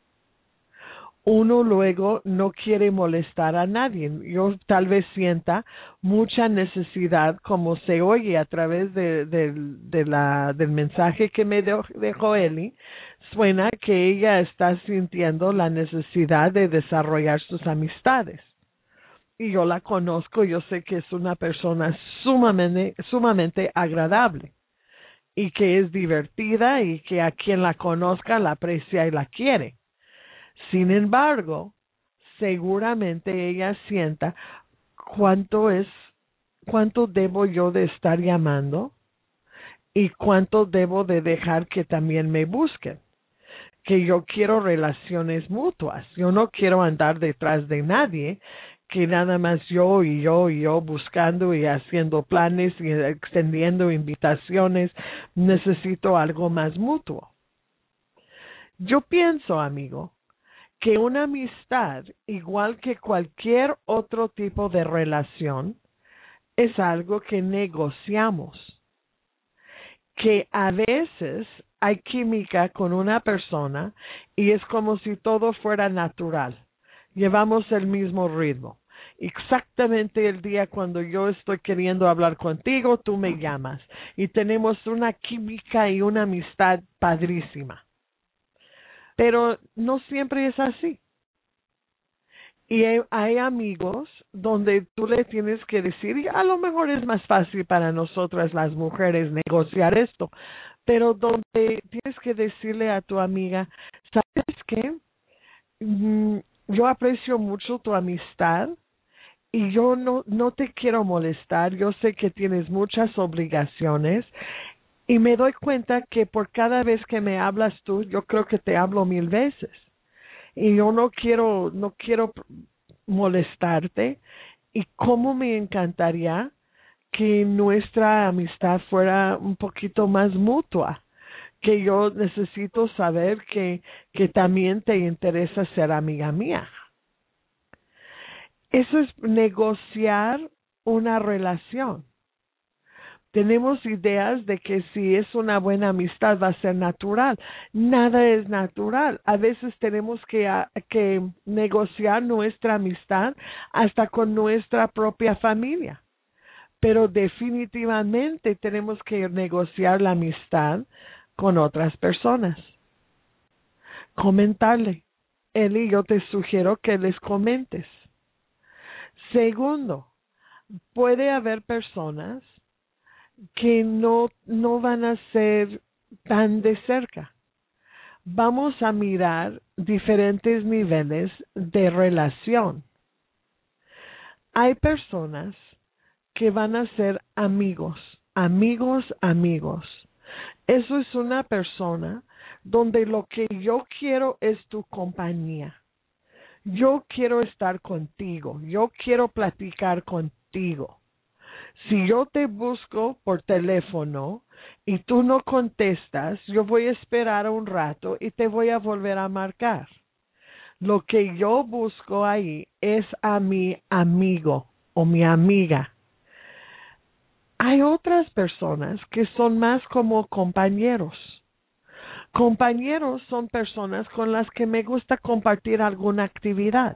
Uno luego no quiere molestar a nadie. Yo tal vez sienta mucha necesidad, como se oye a través del mensaje que me dejó Eli, suena que ella está sintiendo la necesidad de desarrollar sus amistades. Y yo la conozco, yo sé que es una persona sumamente agradable y que es divertida y que a quien la conozca la aprecia y la quiere. Sin embargo, seguramente ella sienta cuánto debo yo de estar llamando y cuánto debo de dejar que también me busquen. Que yo quiero relaciones mutuas. Yo no quiero andar detrás de nadie, que nada más yo buscando y haciendo planes y extendiendo invitaciones. Necesito algo más mutuo. Yo pienso, amigo, que una amistad, igual que cualquier otro tipo de relación, es algo que negociamos. Que a veces hay química con una persona y es como si todo fuera natural. Llevamos el mismo ritmo. Exactamente el día cuando yo estoy queriendo hablar contigo, tú me llamas. Y tenemos una química y una amistad padrísima. Pero no siempre es así. Y hay amigos donde tú le tienes que decir, y a lo mejor es más fácil para nosotras las mujeres negociar esto, pero donde tienes que decirle a tu amiga, ¿sabes qué? Yo aprecio mucho tu amistad y yo no te quiero molestar, yo sé que tienes muchas obligaciones y me doy cuenta que por cada vez que me hablas tú, yo creo que te hablo 1000 veces. Y yo no quiero molestarte y cómo me encantaría que nuestra amistad fuera un poquito más mutua, que yo necesito saber que también te interesa ser amiga mía. Eso es negociar una relación. Tenemos ideas de que si es una buena amistad va a ser natural. Nada es natural. A veces tenemos que negociar nuestra amistad hasta con nuestra propia familia. Pero definitivamente tenemos que negociar la amistad con otras personas. Comentarle. Eli, yo te sugiero que les comentes. Segundo, puede haber personas que no van a ser tan de cerca. Vamos a mirar diferentes niveles de relación. Hay personas que van a ser amigos. Eso es una persona donde lo que yo quiero es tu compañía. Yo quiero estar contigo, yo quiero platicar contigo. Si yo te busco por teléfono y tú no contestas, yo voy a esperar un rato y te voy a volver a marcar. Lo que yo busco ahí es a mi amigo o mi amiga. Hay otras personas que son más como compañeros. Compañeros son personas con las que me gusta compartir alguna actividad.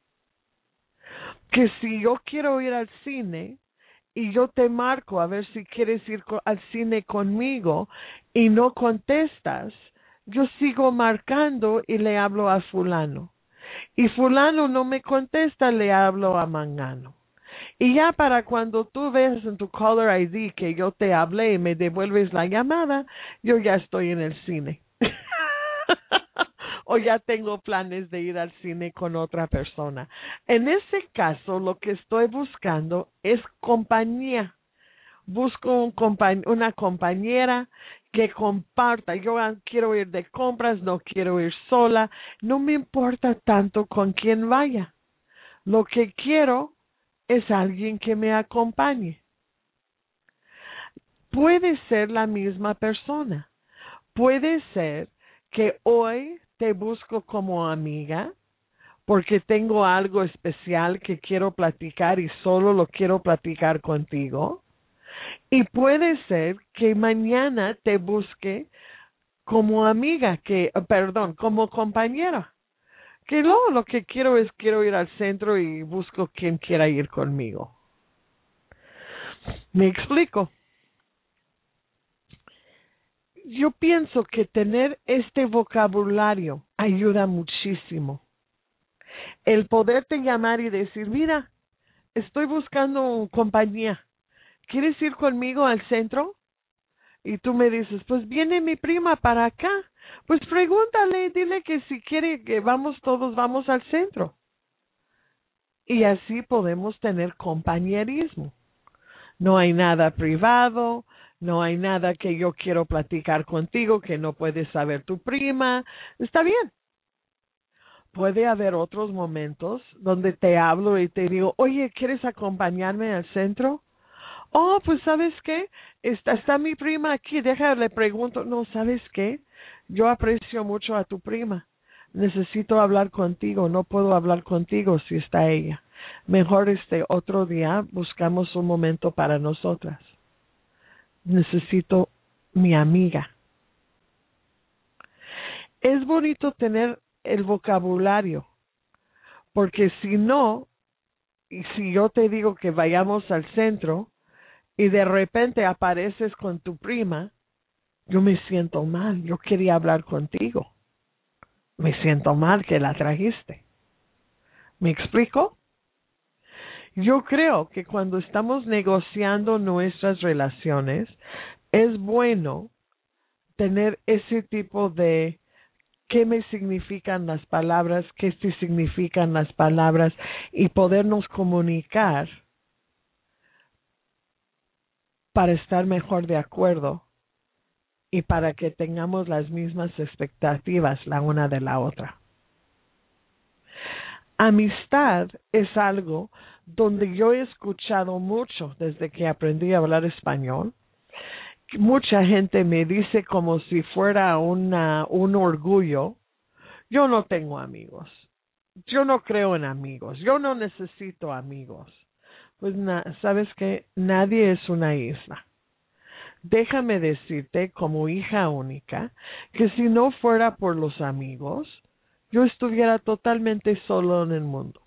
Que si yo quiero ir al cine y yo te marco a ver si quieres ir al cine conmigo y no contestas, yo sigo marcando y le hablo a fulano. Y fulano no me contesta, le hablo a mangano. Y ya para cuando tú ves en tu caller ID que yo te hablé y me devuelves la llamada, yo ya estoy en el cine. O ya tengo planes de ir al cine con otra persona. En ese caso, lo que estoy buscando es compañía. Busco una compañera que comparta. Yo quiero ir de compras, no quiero ir sola. No me importa tanto con quién vaya. Lo que quiero es alguien que me acompañe. Puede ser la misma persona. Puede ser que hoy te busco como amiga porque tengo algo especial que quiero platicar y solo lo quiero platicar contigo. Y puede ser que mañana te busque como amiga, como compañera. Que luego lo que quiero ir al centro y busco quien quiera ir conmigo. ¿Me explico? Yo pienso que tener este vocabulario ayuda muchísimo. El poderte llamar y decir, mira, estoy buscando compañía. ¿Quieres ir conmigo al centro? Y tú me dices, pues viene mi prima para acá. Pues pregúntale, dile que si quiere que todos vamos al centro. Y así podemos tener compañerismo. No hay nada privado, no hay nada que yo quiero platicar contigo que no puedes saber tu prima. Está bien. Puede haber otros momentos donde te hablo y te digo, oye, ¿quieres acompañarme al centro? Oh, pues ¿sabes qué? Está mi prima aquí, le pregunto. No, ¿sabes qué? Yo aprecio mucho a tu prima. Necesito hablar contigo, no puedo hablar contigo si está ella. Mejor otro día buscamos un momento para nosotras. Necesito mi amiga. Es bonito tener el vocabulario, porque si no, y si yo te digo que vayamos al centro y de repente apareces con tu prima, yo me siento mal, yo quería hablar contigo. Me siento mal que la trajiste. ¿Me explico? Yo creo que cuando estamos negociando nuestras relaciones, es bueno tener ese tipo de qué me significan las palabras, qué te significan las palabras y podernos comunicar para estar mejor de acuerdo y para que tengamos las mismas expectativas la una de la otra. Amistad es algo donde yo he escuchado mucho desde que aprendí a hablar español. Mucha gente me dice como si fuera un orgullo, yo no tengo amigos, yo no creo en amigos, yo no necesito amigos. Pues ¿sabes qué? Nadie es una isla. Déjame decirte como hija única que si no fuera por los amigos, yo estuviera totalmente solo en el mundo.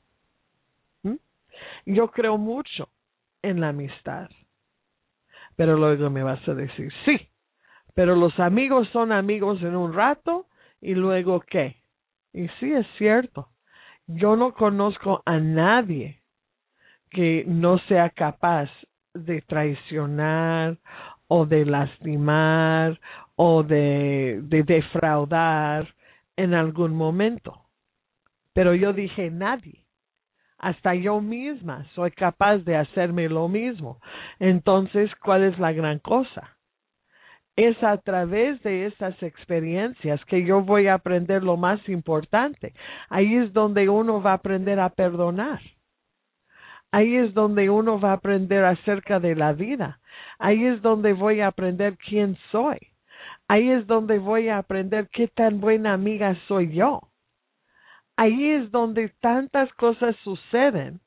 Yo creo mucho en la amistad. Pero luego me vas a decir, sí, pero los amigos son amigos en un rato y luego ¿qué? Y sí, es cierto. Yo no conozco a nadie que no sea capaz de traicionar o de lastimar o de defraudar en algún momento. Pero yo dije nadie. Hasta yo misma soy capaz de hacerme lo mismo. Entonces, ¿cuál es la gran cosa? Es a través de estas experiencias que yo voy a aprender lo más importante. Ahí es donde uno va a aprender a perdonar. Ahí es donde uno va a aprender acerca de la vida. Ahí es donde voy a aprender quién soy. Ahí es donde voy a aprender qué tan buena amiga soy yo. Ahí es donde tantas cosas suceden.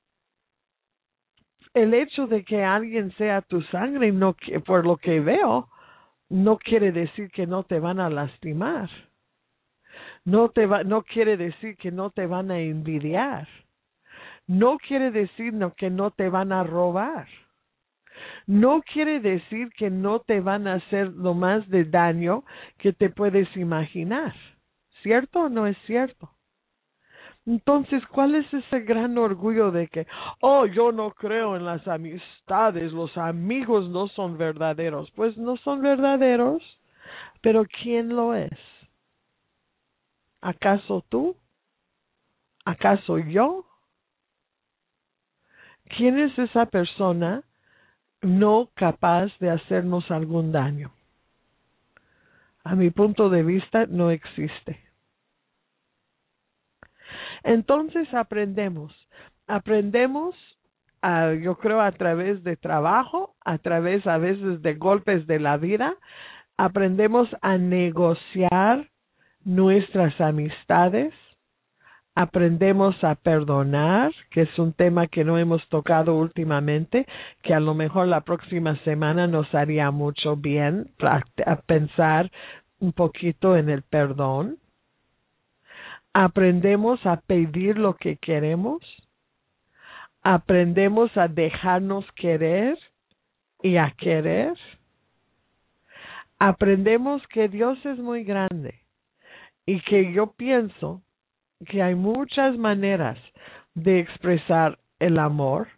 El hecho de que alguien sea tu sangre, no, por lo que veo, no quiere decir que no te van a lastimar. No quiere decir que no te van a envidiar. No quiere decir que no te van a robar. No quiere decir que no te van a hacer lo más de daño que te puedes imaginar. ¿Cierto o no es cierto? Entonces, ¿cuál es ese gran orgullo de que, yo no creo en las amistades, los amigos no son verdaderos? Pues no son verdaderos, pero ¿quién lo es? ¿Acaso tú? ¿Acaso yo? ¿Quién es esa persona no capaz de hacernos algún daño? A mi punto de vista, no existe. Entonces aprendemos, yo creo a través de trabajo, a través a veces de golpes de la vida, aprendemos a negociar nuestras amistades, aprendemos a perdonar, que es un tema que no hemos tocado últimamente, que a lo mejor la próxima semana nos haría mucho bien a pensar un poquito en el perdón. Aprendemos a pedir lo que queremos. Aprendemos a dejarnos querer y a querer. Aprendemos que Dios es muy grande y que yo pienso que hay muchas maneras de expresar el amor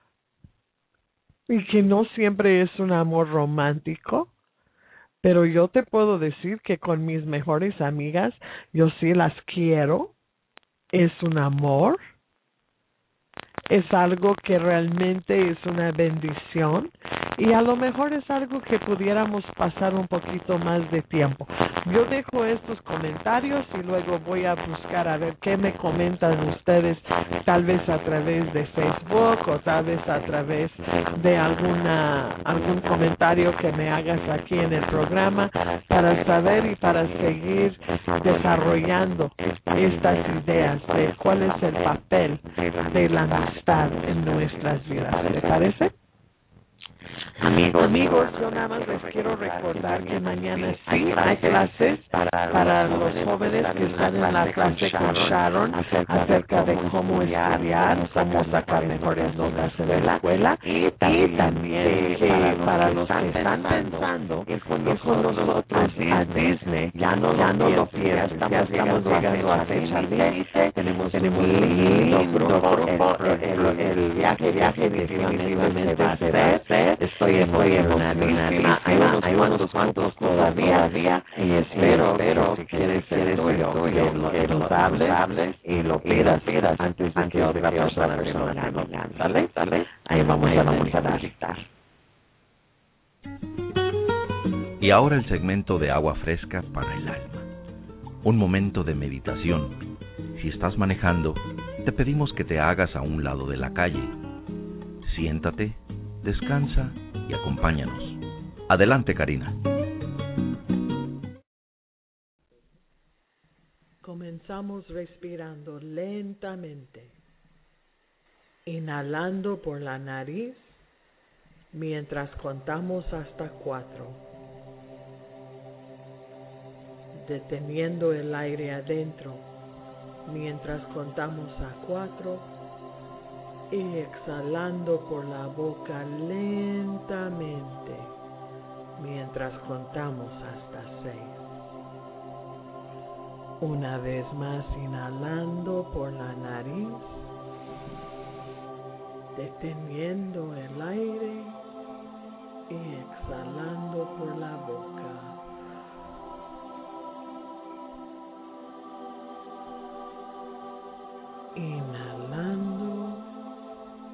y que no siempre es un amor romántico. Pero yo te puedo decir que con mis mejores amigas, yo sí las quiero. Es un amor. Es algo que realmente es una bendición. Y a lo mejor es algo que pudiéramos pasar un poquito más de tiempo. Yo dejo estos comentarios y luego voy a buscar a ver qué me comentan ustedes, tal vez a través de Facebook o tal vez a través de algún comentario que me hagas aquí en el programa para saber y para seguir desarrollando estas ideas de cuál es el papel de la amistad en nuestras vidas. ¿Les parece? Amigos, yo nada más les quiero recordar que mañana sí hay clases para los jóvenes que están en la clase con Sharon acerca de cómo estudiar, cómo sacar mejores notas en la escuela y también que para los que están pensando ir con nosotros a Disney, ya no lo pierdan, ya estamos llegando a fecha límite, tenemos un lindo grupo, el viaje definitivamente va a ser, estoy emocionadísima, hay unos cuantos todavía y espero si quieres ser tuyo que nos hables y lo pidas antes de que otra persona no gane, ¿sale? Ahí vamos a dictar. Y ahora el segmento de agua fresca para el alma. Un momento de meditación. Si estás manejando, te pedimos que te hagas a un lado de la calle. Siéntate, descansa y acompáñanos. Adelante, Karina. Comenzamos respirando lentamente, inhalando por la nariz mientras contamos hasta 4, deteniendo el aire adentro mientras contamos a 4 y exhalando por la boca lentamente mientras contamos hasta 6. Una vez más, inhalando por la nariz, deteniendo el aire y exhalando por la boca. Inhalando,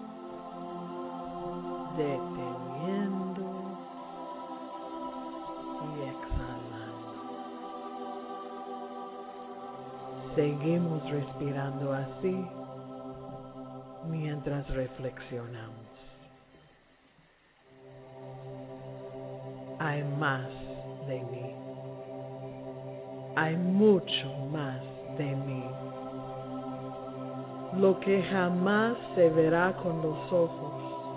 deteniendo seguimos respirando así mientras reflexionamos. Hay más de mí. Hay mucho más de mí. Lo que jamás se verá con los ojos.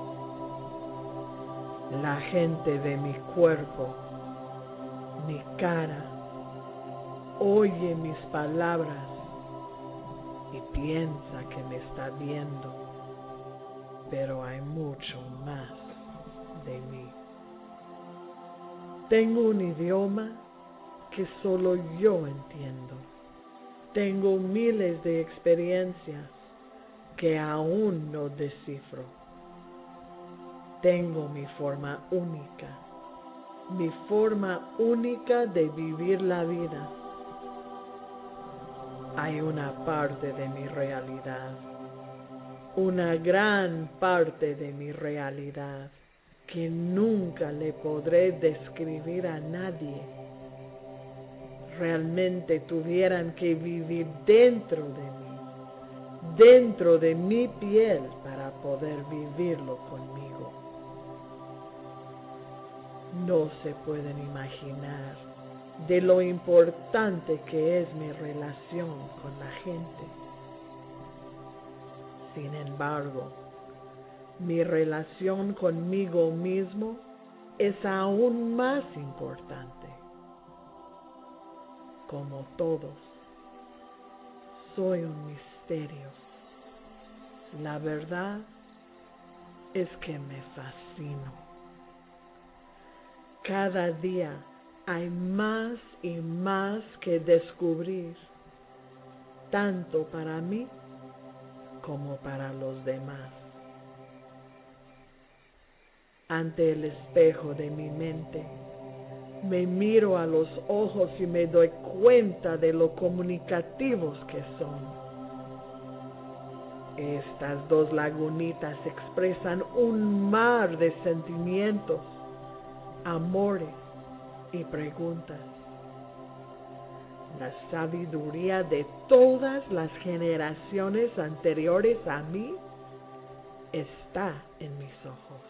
La gente de mi cuerpo, mi cara, oye mis palabras y piensa que me está viendo, pero hay mucho más de mí. Tengo un idioma que solo yo entiendo. Tengo miles de experiencias que aún no descifro. Tengo mi forma única de vivir la vida. Hay una parte de mi realidad, una gran parte de mi realidad que nunca le podré describir a nadie. Realmente tuvieran que vivir dentro de mi piel para poder vivirlo conmigo. No se pueden imaginar de lo importante que es mi relación con la gente. Sin embargo, mi relación conmigo mismo es aún más importante. Como todos, soy un misterio. La verdad es que me fascino. Cada día hay más y más que descubrir, tanto para mí como para los demás. Ante el espejo de mi mente, me miro a los ojos y me doy cuenta de lo comunicativos que son. Estas dos lagunitas expresan un mar de sentimientos, amores y preguntas. La sabiduría de todas las generaciones anteriores a mí está en mis ojos.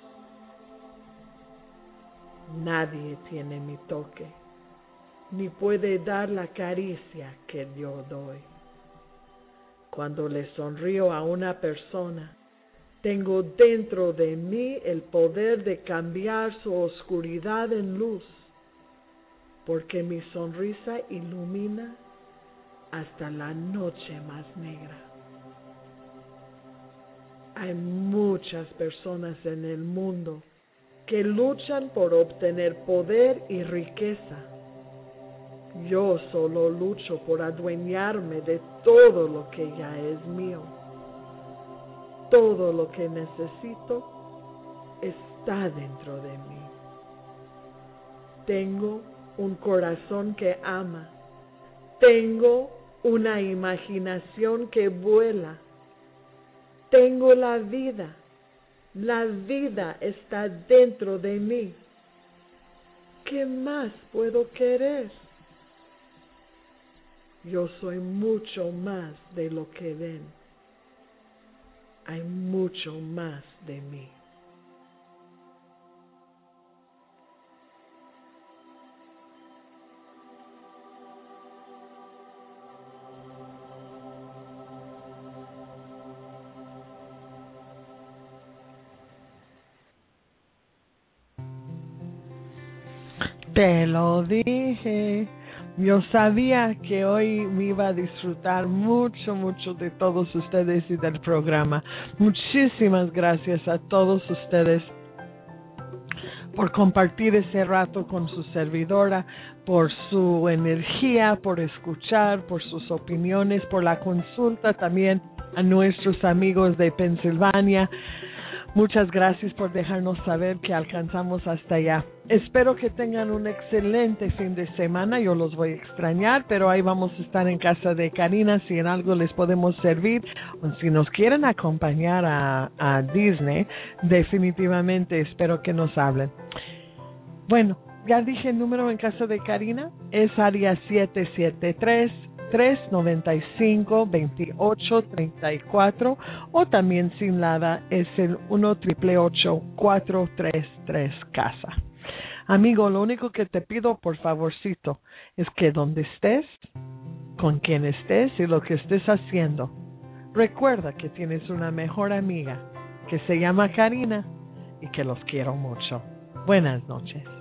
Nadie tiene mi toque, ni puede dar la caricia que yo doy. Cuando le sonrío a una persona, tengo dentro de mí el poder de cambiar su oscuridad en luz, porque mi sonrisa ilumina hasta la noche más negra. Hay muchas personas en el mundo que luchan por obtener poder y riqueza. Yo solo lucho por adueñarme de todo lo que ya es mío. Todo lo que necesito está dentro de mí. Tengo un corazón que ama. Tengo una imaginación que vuela. Tengo la vida. La vida está dentro de mí. ¿Qué más puedo querer? Yo soy mucho más de lo que ven. Hay mucho más de mí. Te lo dije. Yo sabía que hoy me iba a disfrutar mucho de todos ustedes y del programa. Muchísimas gracias a todos ustedes por compartir ese rato con su servidora, por su energía, por escuchar, por sus opiniones, por la consulta también a nuestros amigos de Pensilvania. Muchas gracias por dejarnos saber que alcanzamos hasta allá. Espero que tengan un excelente fin de semana. Yo los voy a extrañar, pero ahí vamos a estar en casa de Karina si en algo les podemos servir. O si nos quieren acompañar a Disney, definitivamente espero que nos hablen. Bueno, ya dije el número en casa de Karina. Es área 395-2834 o también sin nada es el 1-888-433-CASA. Amigo, lo único que te pido, por favorcito, es que donde estés, con quien estés y lo que estés haciendo, recuerda que tienes una mejor amiga que se llama Karina y que los quiero mucho. Buenas noches.